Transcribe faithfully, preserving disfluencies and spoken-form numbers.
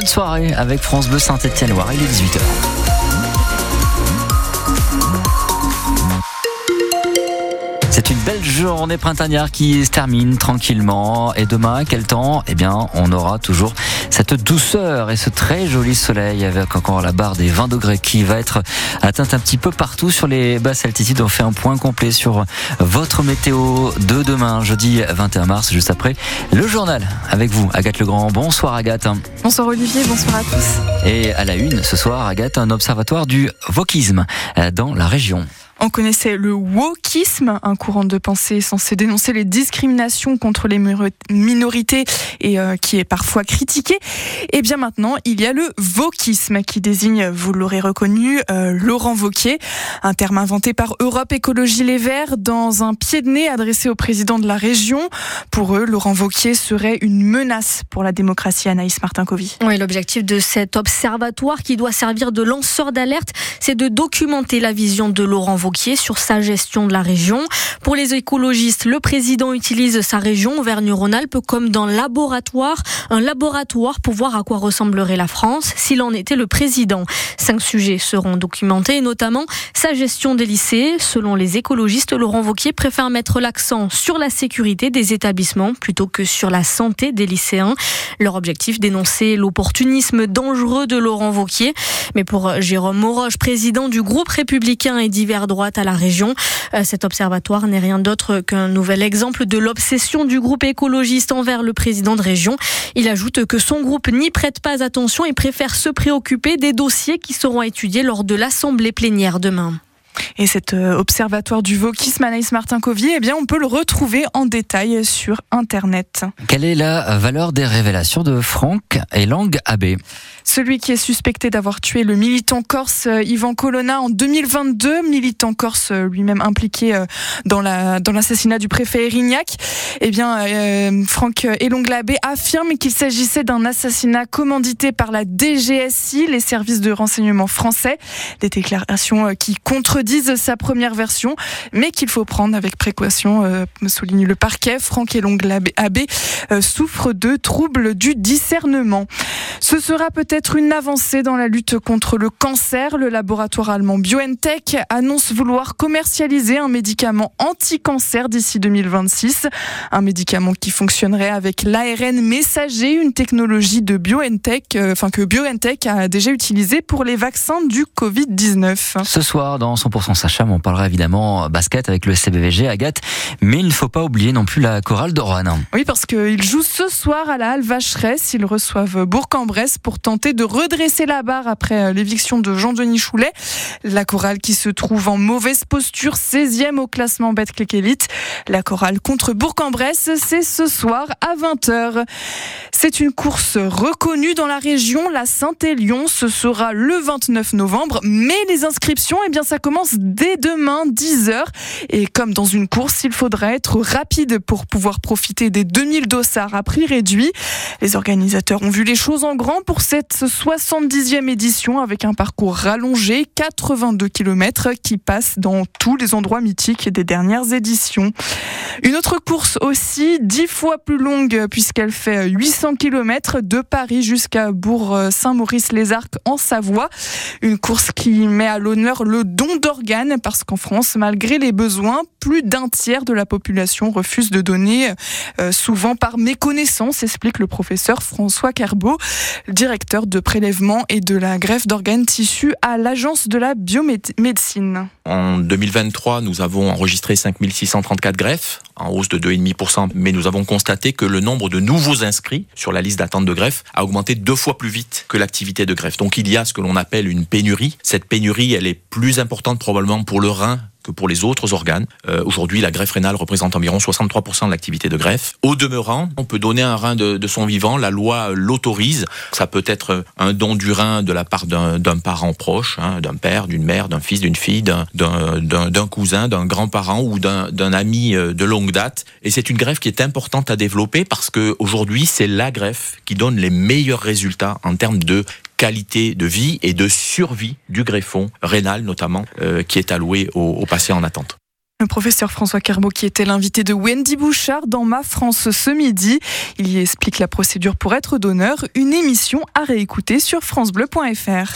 de soirée avec France Bleu Saint-Étienne-Loire. Il est dix-huit heures. C'est une belle journée printanière qui se termine tranquillement. Et demain, quel temps ? Eh bien, on aura toujours cette douceur et ce très joli soleil avec encore la barre des vingt degrés qui va être atteinte un petit peu partout sur les basses altitudes. On fait un point complet sur votre météo de demain, jeudi vingt et un mars, juste après le journal. Avec vous, Agathe Legrand. Bonsoir Agathe. Bonsoir Olivier, bonsoir à tous. Et à la une, ce soir, Agathe, un observatoire du wokisme dans la région. On connaissait le wokisme, un courant de pensée censé dénoncer les discriminations contre les minorités et euh, qui est parfois critiqué. Et bien maintenant, il y a le wokisme qui désigne, vous l'aurez reconnu, euh, Laurent Wauquiez, un terme inventé par Europe Écologie Les Verts dans un pied de nez adressé au président de la région. Pour eux, Laurent Wauquiez serait une menace pour la démocratie. Anaïs Martin-Covy. Oui, l'objectif de cet observatoire qui doit servir de lanceur d'alerte, c'est de documenter la vision de Laurent Wauquiez sur sa gestion de la région. Pour les écologistes, le président utilise sa région, Auvergne-Rhône-Alpes, comme d'un laboratoire, un laboratoire pour voir à quoi ressemblerait la France s'il en était le président. Cinq sujets seront documentés, notamment sa gestion des lycées. Selon les écologistes, Laurent Wauquiez préfère mettre l'accent sur la sécurité des établissements plutôt que sur la santé des lycéens. Leur objectif, dénoncer l'opportunisme dangereux de Laurent Wauquiez. Mais pour Jérôme Mauroche, président du groupe républicain et divers droits à la région, cet observatoire n'est rien d'autre qu'un nouvel exemple de l'obsession du groupe écologiste envers le président de région. Il ajoute que son groupe n'y prête pas attention et préfère se préoccuper des dossiers qui seront étudiés lors de l'assemblée plénière demain. Et cet observatoire du wokisme, Anaïs Martin-Covy, eh bien, on peut le retrouver en détail sur Internet. Quelle est la valeur des révélations de Franck Elang Abbé ? Celui qui est suspecté d'avoir tué le militant corse Yvan Colonna en deux mille vingt-deux, militant corse lui-même impliqué dans, la, dans l'assassinat du préfet Erignac. Eh bien, euh, Franck Elang Abbé affirme qu'il s'agissait d'un assassinat commandité par la D G S I, les services de renseignement français. Des déclarations qui contredisent sa première version, mais qu'il faut prendre avec précaution, euh, souligne le parquet. Franck Elang Abbé euh, souffre de troubles du discernement. Ce sera peut-être une avancée dans la lutte contre le cancer. Le laboratoire allemand BioNTech annonce vouloir commercialiser un médicament anti-cancer d'ici deux mille vingt-six. Un médicament qui fonctionnerait avec l'A R N messager, une technologie de BioNTech, euh, enfin que BioNTech a déjà utilisée pour les vaccins du covid dix-neuf. Ce soir, dans cent pour cent Sacham, on parlera évidemment basket avec le C B V G, Agathe, mais il ne faut pas oublier non plus la chorale de Roanne. Oui, parce qu'ils jouent ce soir à la Halle Vacheresse. Ils reçoivent Bourg-en-Bresse pour tenter de redresser la barre après l'éviction de Jean-Denis Choulet. La chorale qui se trouve en mauvaise posture, seizième au classement Betclic Elite. La chorale contre Bourg-en-Bresse, c'est ce soir à vingt heures. C'est une course reconnue dans la région, la Saint-Élion. Ce sera le vingt-neuf novembre, mais les inscriptions, eh bien, ça commence dès demain, dix heures. Et comme dans une course, il faudra être rapide pour pouvoir profiter des deux mille dossards à prix réduit. Les organisateurs ont vu les choses en grand pour cette soixante-dixième édition avec un parcours rallongé, quatre-vingt-deux kilomètres, qui passe dans tous les endroits mythiques des dernières éditions. Une autre course aussi, dix fois plus longue puisqu'elle fait huit cents kilomètres de Paris jusqu'à Bourg-Saint-Maurice-les-Arcs en Savoie. Une course qui met à l'honneur le don d'organes parce qu'en France, malgré les besoins, plus d'un tiers de la population refuse de donner, euh, souvent par méconnaissance, explique le professeur François Kerbeau, directeur de prélèvement et de la greffe d'organes tissus à l'Agence de la biomédecine. En deux mille vingt-trois, nous avons enregistré cinq mille six cent trente-quatre greffes, en hausse de deux virgule cinq pour cent, mais nous avons constaté que le nombre de nouveaux inscrits sur la liste d'attente de greffe a augmenté deux fois plus vite que l'activité de greffe. Donc il y a ce que l'on appelle une pénurie. Cette pénurie, elle est plus importante probablement pour le rein que pour les autres organes. Euh, aujourd'hui, la greffe rénale représente environ soixante-trois pour cent de l'activité de greffe. Au demeurant, on peut donner un rein de, de son vivant, la loi l'autorise. Ça peut être un don du rein de la part d'un, d'un parent proche, hein, d'un père, d'une mère, d'un fils, d'une fille, d'un, d'un, d'un, d'un cousin, d'un grand-parent ou d'un, d'un ami de longue date. Et c'est une greffe qui est importante à développer parce qu'aujourd'hui, c'est la greffe qui donne les meilleurs résultats en termes de qualité de vie et de survie du greffon rénal notamment, euh, qui est alloué aux, aux patients en attente. Le professeur François Kerbeau qui était l'invité de Wendy Bouchard dans Ma France ce midi. Il y explique la procédure pour être donneur, une émission à réécouter sur francebleu point fr.